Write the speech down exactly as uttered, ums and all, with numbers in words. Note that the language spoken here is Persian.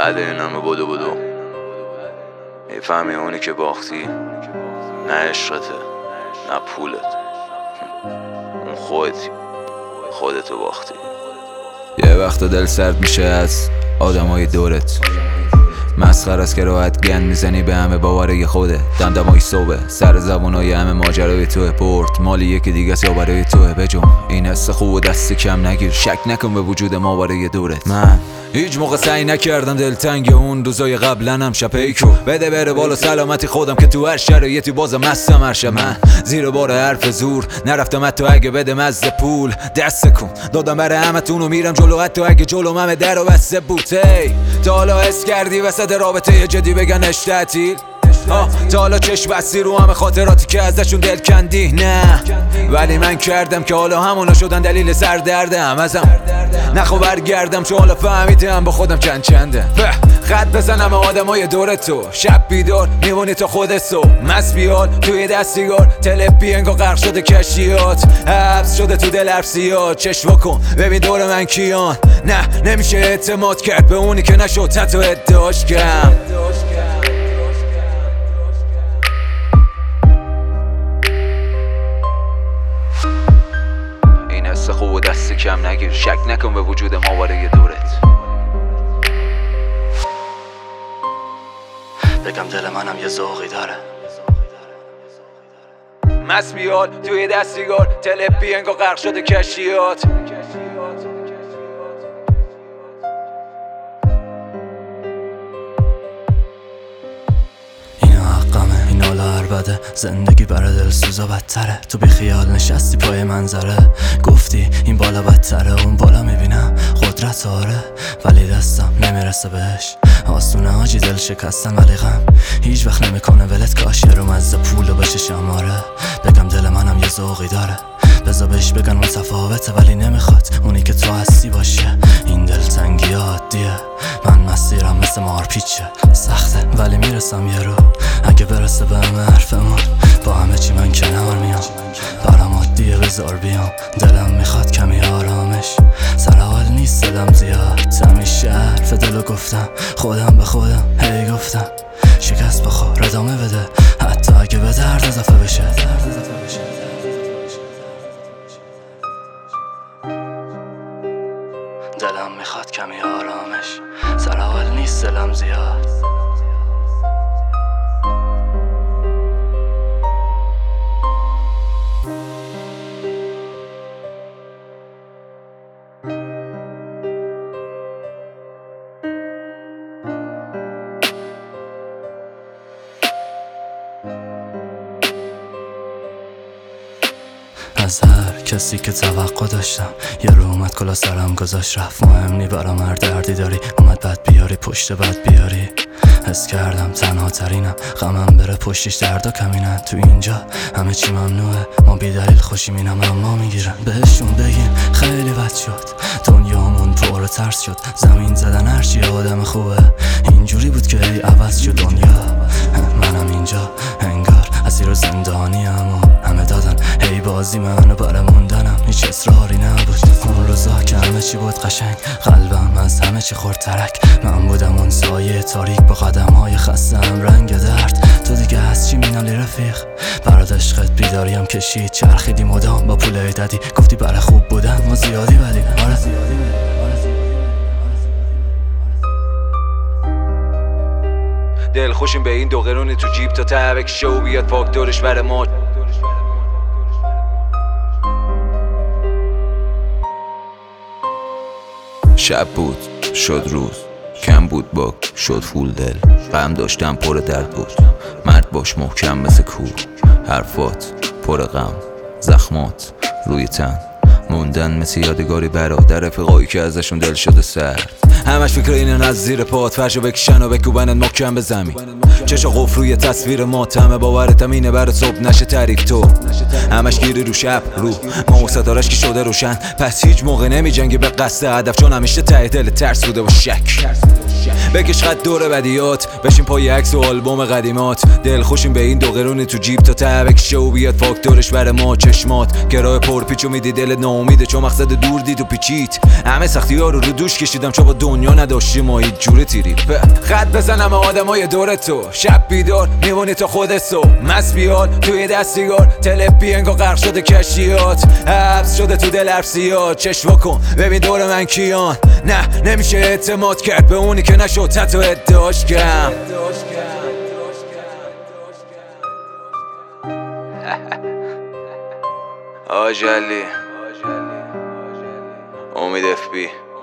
بعد این همه بدو بدو میفهمی اونی که باختی نه عشقته نه پولت، اون خودتی، خودتو باختی. یه وقتا دل سرد میشه از آدمای دورت، مسخره است که راحت گند میزنی به همه باوره خوده. دمدمای صبح سر زبونای همه ماجرای توه، برد مالی یکی دیگه یا برای توه. بجم این حس خوب و دست کم نگیر، شک نکن به وجود ما برای دورت. من هیچ موقع سعی نکردم دلتنگ اون روزای قبلنم شپیکو بده بره بالا سلامتی خودم که تو هر شرایطی بازم مستم هرشه. من زیر بار حرف زور نرفتم حتی اگه بده مزه پول دست کن دادم برای همتون و میرم جلو حتی اگه جلو همه در و بسته بود. هی تا حالا حس کردی وسط رابطه جدی بگنش تعطیل؟ تا حالا چشم بستی رو همه خاطراتی که ازشون دل کندی؟ نه ولی من کردم که حالا همونا شدن دلیل سردردم ازم. نخوا برگردم چون حالا فهمیدم با خودم چند چنده. خط بزنم آدمای دور تو، شب بیدار میمونی تا خودت صبح مست بیار توی دستیگار تلپی انگار غرق شده کشتیات، حبس شده تو دل حرفسیات. چشم کن ببین دور من کیان، نه نمیشه اعتماد کرد به اونی که نشد حتی ادعاش کم. این حس خوب و دست کم نگیر، شک نکن به وجود ما برای دورت. بگم دل منم یه ذوقی داره، مست بیاد توی دستیگار تلپی انگار غرق شده کشتیات. اینو حقمه این حالا عربده، زندگی برای دل سوزا بدتره. تو بی خیال نشستی پای منظره، گفتی این بالا بدتره اون بالا میبینم قدرت آره، ولی دستم نمیرسه بهش. آسونه حاجی دل شکستن ولی غم هیچ وقت نمیکنه ولت، کاش یه رو مزه پولو بشه شماره. بگم دل منم یه ذوقی داره، بذار بهش بگن متفاوته ولی نمیخواد اونی که تو هستی باشه. این دلتنگی عادیه، من مسیرم مثل مارپیچه، سخته ولی میرسم یه رو. اگه برسه به همه حرفمون با همه چی من کنار میام، برام عادیه بذار بیام. دلم میخواد کمی آرامش، سر حال نیست صدم زیاد، همیشه حرف دلو گفتم خودم به خودم هی گفتم شکست بخور ادامه بده حتی اگه به درد اضافه بشه. دلم میخواد کمی آرامش، سر حال نیست دلم زیاد. از هر کسی که توقع داشتم یه رو اومد کلا سرم گذاشت رفت. مهم نی برام هر دردی داری، اومد بد بیاری پشت بد بیاری. حس کردم تنها ترینم، غمم بره پشتش دردا کمینن. تو اینجا همه چی ممنوعه، ما بی دلیل خوشیمینم اما میگیرن. بهشون بگین خیلی بد شد، دنیامون پر ترس شد. زمین زدن هرچی آدم خوبه اینجوری بود که ای عوض شد دنیا. منم اینجا انگار اسیر زندانی اما همه دادن هی بازی منو برای موندنم، هیچ اصراری نبود. اون روزا که همه چی بود قشنگ، قلبم از همه چی خورد ترک. من بودم اون سایه تاریک با قدم های خستم رنگ درد. تو دیگه از چی مینالی رفیق؟ برات عشقت بیداریم کشید، چرخیدی مدام با پولای دادی، گفتی برای خوب بودم ما زیادی ولی آره دل خوشیم به این دو قرونی تو جیب تا تبک شو بیاد فاکتورش بر ما. شب بود شد روز، کم بود با شد فول دل. غم داشتم پر درد بود، مرد باش محکم مثل کوه. حرفات پر غم، زخمات روی تن موندن مثل یادگاری برادر رفیقایی که ازشون دل شده سرد. همش فکر اینن از زیر پات فرشو بکشن و بکوبنن محکم به زمین. چشا قفل روی تصویر ماتمه، باورتم اینه برا صبح نشه تعریف. تو همش گیری رو شب رو ما و ستارش که شده روشن، پس هیچ موقع نمی جنگی به قصد هدف، چون همیشه ته دل ترس بوده و شک. بکش خط دور بدیات، بشین پای عکس و آلبوم قدیمات. دل خوشیم به این دو قرونی تو جیب تا تبک شو بیاد فاکتورش بر ما. چشمات گراه پرپیچو میدی دل نوم امیده چون مقصد دور دید و پیچید. همه سختی ها رو رو دوش کشیدم چون با دنیا نداشتیم ما هیچ جوره تیری. خط بزنم آدم های دور تو، شب بیدار میمونی تا خودت سو مست بیار توی دستیگار. تلپی انگار غرق شده کشتیات، حبس شده تو دل ارسیات. چشم کن ببین دور من کیان. نه نمیشه اعتماد کرد به اونی که نشد حتی ادعاش کم. آجلی امید اف بی